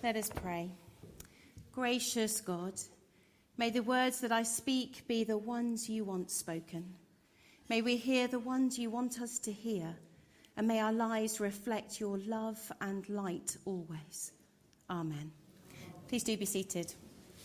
Let us pray. Gracious God, may the words that I speak be the ones you want spoken. May we hear the ones you want us to hear, and may our lives reflect your love and light always. Amen. Please do be seated.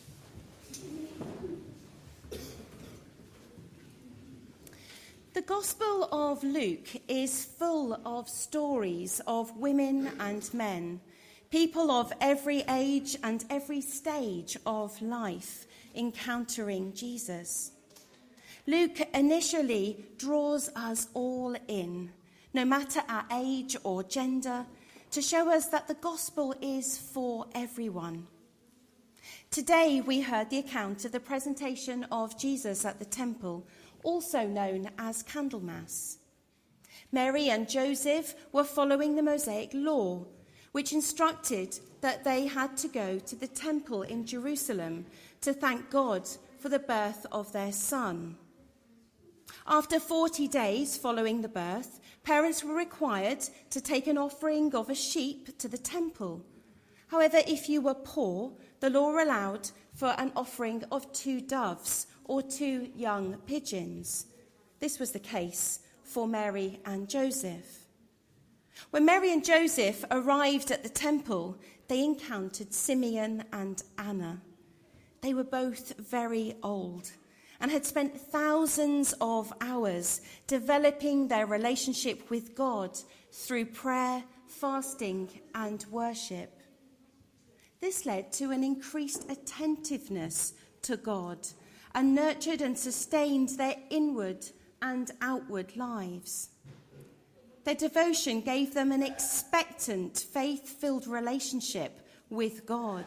The Gospel of Luke is full of stories of women and men, people of every age and every stage of life encountering Jesus. Luke initially draws us all in, no matter our age or gender, to show us that the gospel is for everyone. Today we heard the account of the presentation of Jesus at the temple, also known as Candlemas. Mary and Joseph were following the Mosaic law, which instructed that they had to go to the temple in Jerusalem to thank God for the birth of their son. After 40 days following the birth, parents were required to take an offering of a sheep to the temple. However, if you were poor, the law allowed for an offering of 2 doves or 2 young pigeons. This was the case for Mary and Joseph. When Mary and Joseph arrived at the temple, they encountered Simeon and Anna. They were both very old and had spent thousands of hours developing their relationship with God through prayer, fasting, and worship. This led to an increased attentiveness to God and nurtured and sustained their inward and outward lives. Their devotion gave them an expectant, faith-filled relationship with God.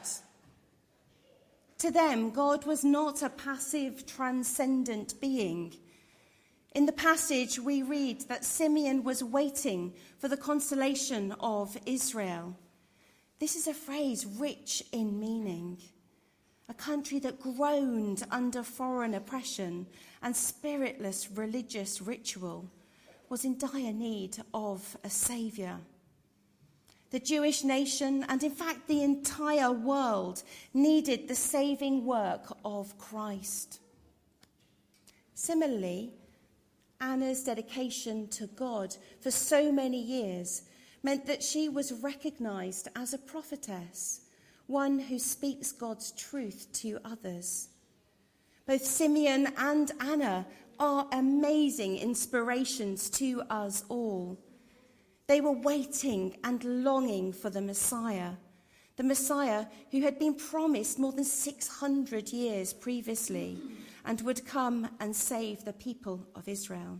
To them, God was not a passive, transcendent being. In the passage, we read that Simeon was waiting for the consolation of Israel. This is a phrase rich in meaning. A country that groaned under foreign oppression and spiritless religious ritual was in dire need of a saviour. The Jewish nation, and in fact the entire world, needed the saving work of Christ. Similarly, Anna's dedication to God for so many years meant that she was recognised as a prophetess, one who speaks God's truth to others. Both Simeon and Anna are amazing inspirations to us all. They were waiting and longing for the Messiah who had been promised more than 600 years previously and would come and save the people of Israel.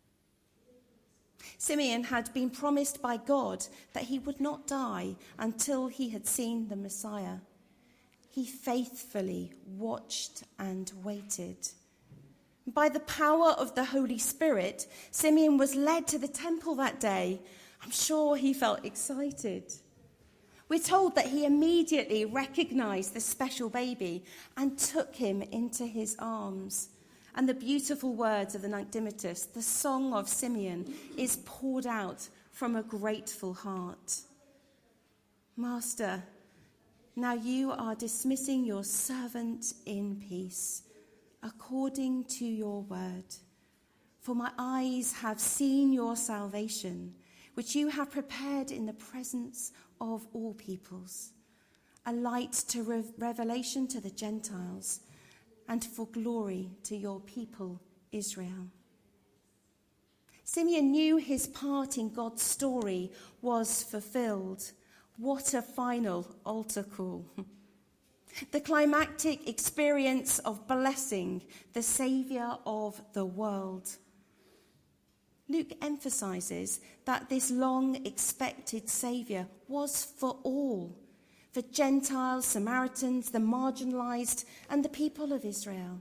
Simeon had been promised by God that he would not die until he had seen the Messiah. He faithfully watched and waited. By the power of the Holy Spirit, Simeon was led to the temple that day. I'm sure he felt excited. We're told that he immediately recognized the special baby and took him into his arms. And the beautiful words of the Nunc Dimittis, the song of Simeon, is poured out from a grateful heart. Master, now you are dismissing your servant in peace, according to your word. For my eyes have seen your salvation, which you have prepared in the presence of all peoples, a light to revelation to the Gentiles, and for glory to your people, Israel. Simeon knew his part in God's story was fulfilled. What a final altar call. The climactic experience of blessing the Saviour of the world. Luke emphasises that this long-expected Saviour was for all, for Gentiles, Samaritans, the marginalised, and the people of Israel.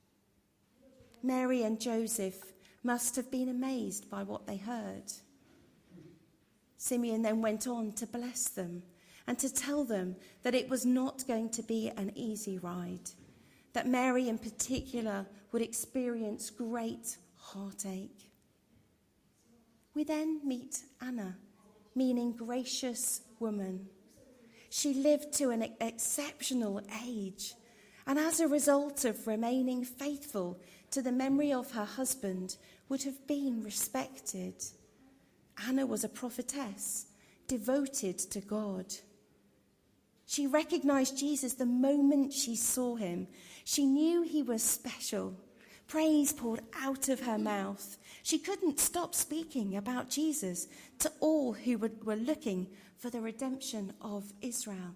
Mary and Joseph must have been amazed by what they heard. Simeon then went on to bless them and to tell them that it was not going to be an easy ride, that Mary in particular would experience great heartache. We then meet Anna, meaning gracious woman. She lived to an exceptional age, and as a result of remaining faithful to the memory of her husband, would have been respected. Anna was a prophetess, devoted to God. She recognized Jesus the moment she saw him. She knew he was special. Praise poured out of her mouth. She couldn't stop speaking about Jesus to all who were looking for the redemption of Israel.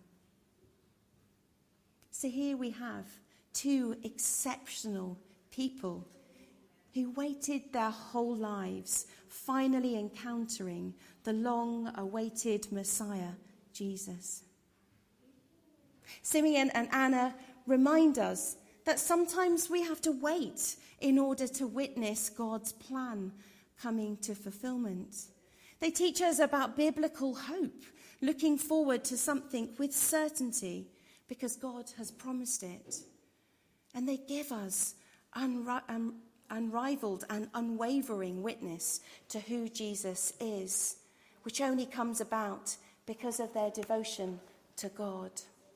So here we have two exceptional people who waited their whole lives, finally encountering the long-awaited Messiah, Jesus. Simeon and Anna remind us that sometimes we have to wait in order to witness God's plan coming to fulfillment. They teach us about biblical hope, looking forward to something with certainty because God has promised it. And they give us unrivaled and unwavering witness to who Jesus is, which only comes about because of their devotion to God.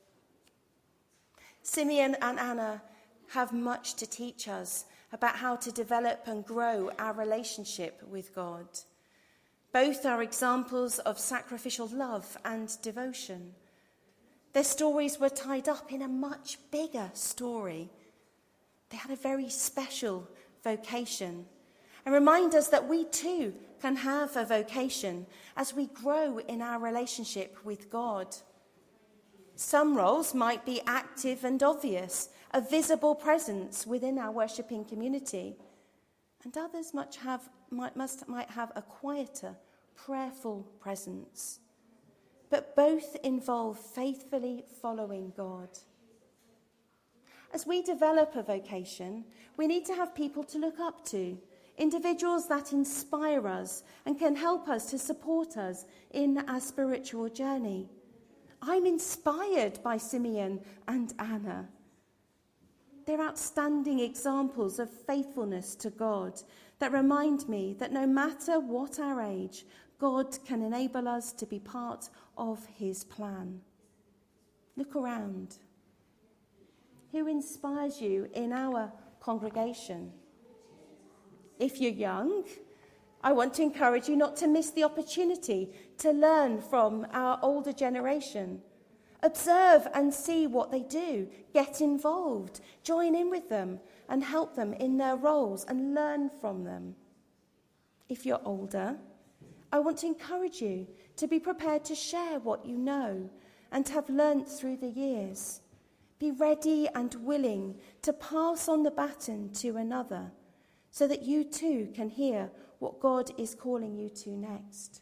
Simeon and Anna have much to teach us about how to develop and grow our relationship with God. Both are examples of sacrificial love and devotion. Their stories were tied up in a much bigger story. They had a very special vocation and remind us that we too can have a vocation as we grow in our relationship with God. Some roles might be active and obvious, a visible presence within our worshipping community, and others might have a quieter, prayerful presence. But both involve faithfully following God. As we develop a vocation, we need to have people to look up to, individuals that inspire us and can help us to support us in our spiritual journey. I'm inspired by Simeon and Anna. They're outstanding examples of faithfulness to God that remind me that no matter what our age, God can enable us to be part of his plan. Look around. Who inspires you in our congregation? If you're young, I want to encourage you not to miss the opportunity to learn from our older generation. Observe and see what they do. Get involved. Join in with them and help them in their roles and learn from them. If you're older, I want to encourage you to be prepared to share what you know and have learnt through the years. Be ready and willing to pass on the baton to another so that you too can hear what God is calling you to next.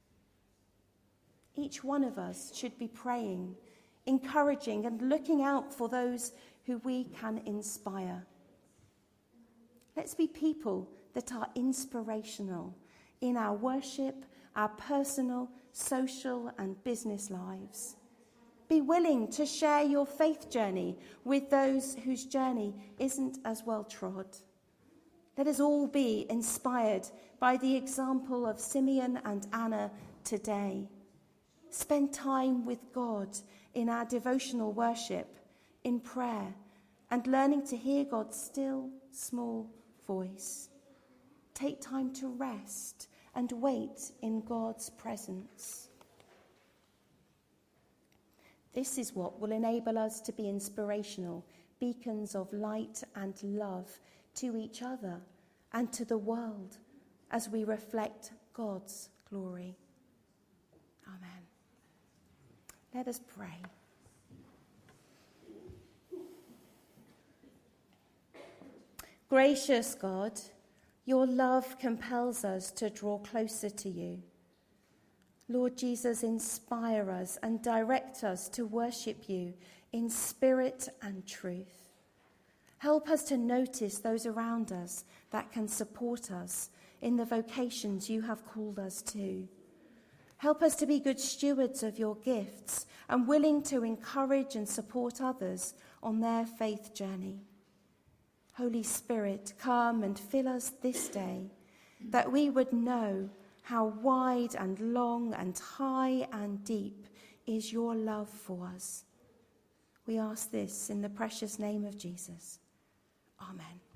Each one of us should be praying, encouraging, and looking out for those who we can inspire. Let's be people that are inspirational in our worship, our personal, social, and business lives. Be willing to share your faith journey with those whose journey isn't as well trod. Let us all be inspired by the example of Simeon and Anna today. Spend time with God in our devotional worship, in prayer, and learning to hear God's still, small voice. Take time to rest and wait in God's presence. This is what will enable us to be inspirational, beacons of light and love to each other and to the world as we reflect God's glory. Amen. Let us pray. Gracious God, your love compels us to draw closer to you. Lord Jesus, inspire us and direct us to worship you in spirit and truth. Help us to notice those around us that can support us in the vocations you have called us to. Help us to be good stewards of your gifts and willing to encourage and support others on their faith journey. Holy Spirit, come and fill us this day, that we would know how wide and long and high and deep is your love for us. We ask this in the precious name of Jesus. Amen.